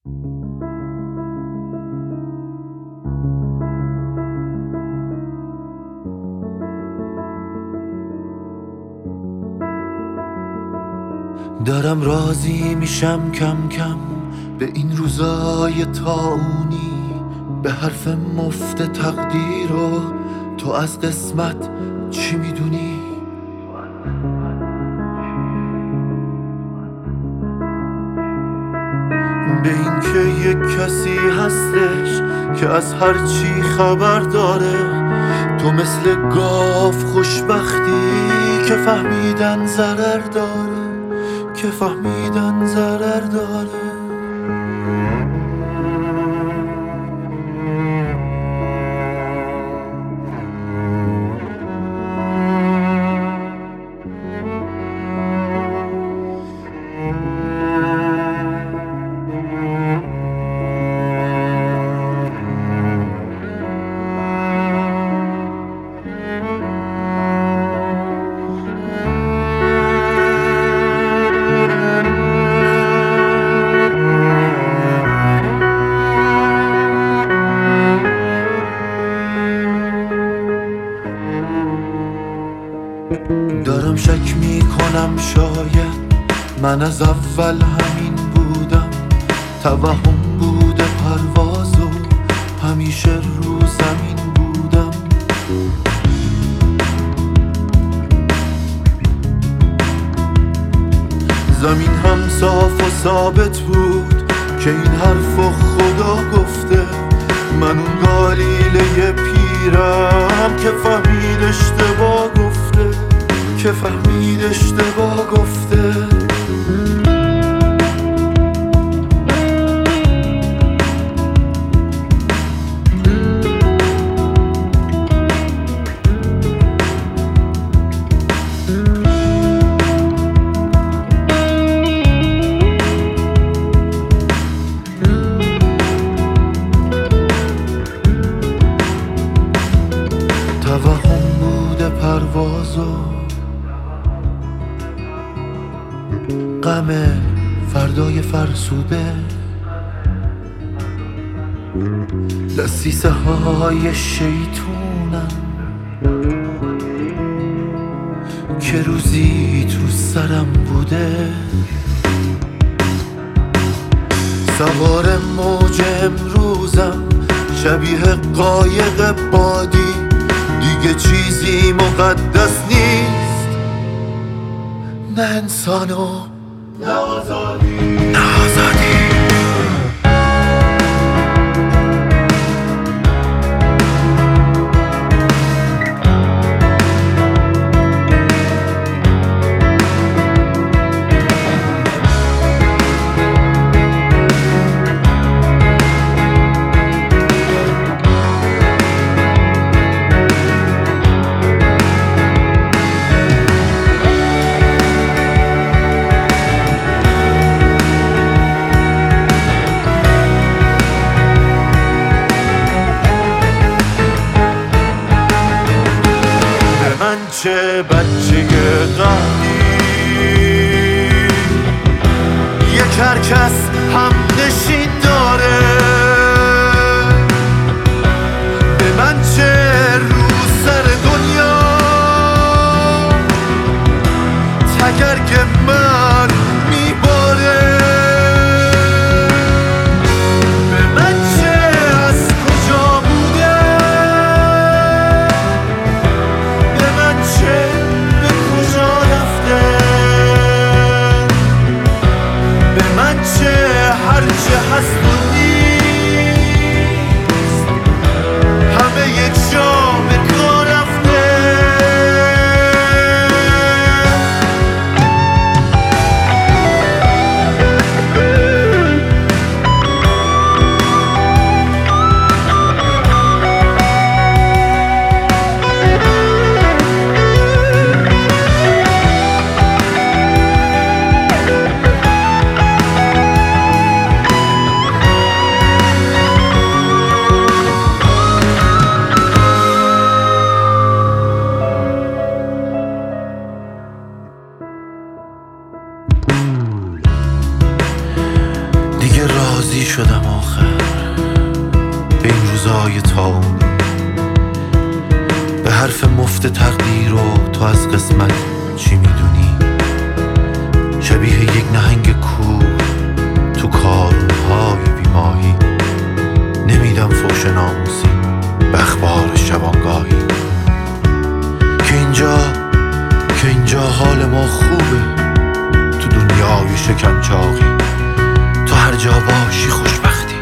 دارم راضی میشم کم کم به این روزای طاعونی، به حرف مفت تقدیر و تو از قسمت چی میدونی؟ به این که یک کسی هستش که از هر چی خبر داره، تو مثل گاو خوشبختی که فهمیدن ضرر داره، که فهمیدن ضرر داره. دارم شک میکنم شاید من از اول همین بودم، توهم بوده پرواز و همیشه رو زمین بودم. زمین هم صاف و ثابت بود که این حرفو خدا گفته، من اون گالیله پیرم که فهمید اشتباه گفته، که فهمید اشتباه گفته. توهم بوده پرواز و غم فردای فرسوده، دسیسه های شیطونم که روزی تو سرم بوده. سوار موج امروزم شبیه قایق بادی، دیگه چیزی مقدس نیست، نه انسان و نه آزادی. چه بچه قهدی یک هر کس هم نشین داره، به من چه رو سر دنیا تگرگ من میباره، به من چه از کجا بوده، به من چه به کجا رفته، به من چه هرچه هست راضی شدم آخر به این روزای تاون، به حرف مفت تقدیر و تو از قسمت چی میدونی. شبیه یک نهنگ کور تو کارونهای بیماهی، نمیدم فوش ناموسی به اخبار شبانگاهی. که اینجا حال ما خوبه تو دنیای شکم چاقی. تو هر جا باشی خوشبختی،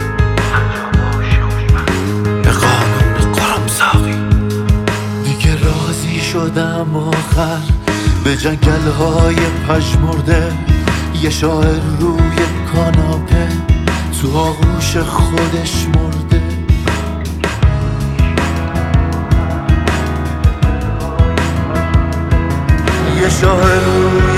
به قانون قرم ساقی. دیگه راضی شدم آخر به جنگل‌های پژمرده، یه شاعر روی کاناپه تو آغوش خودش مرده. یه شاعر روی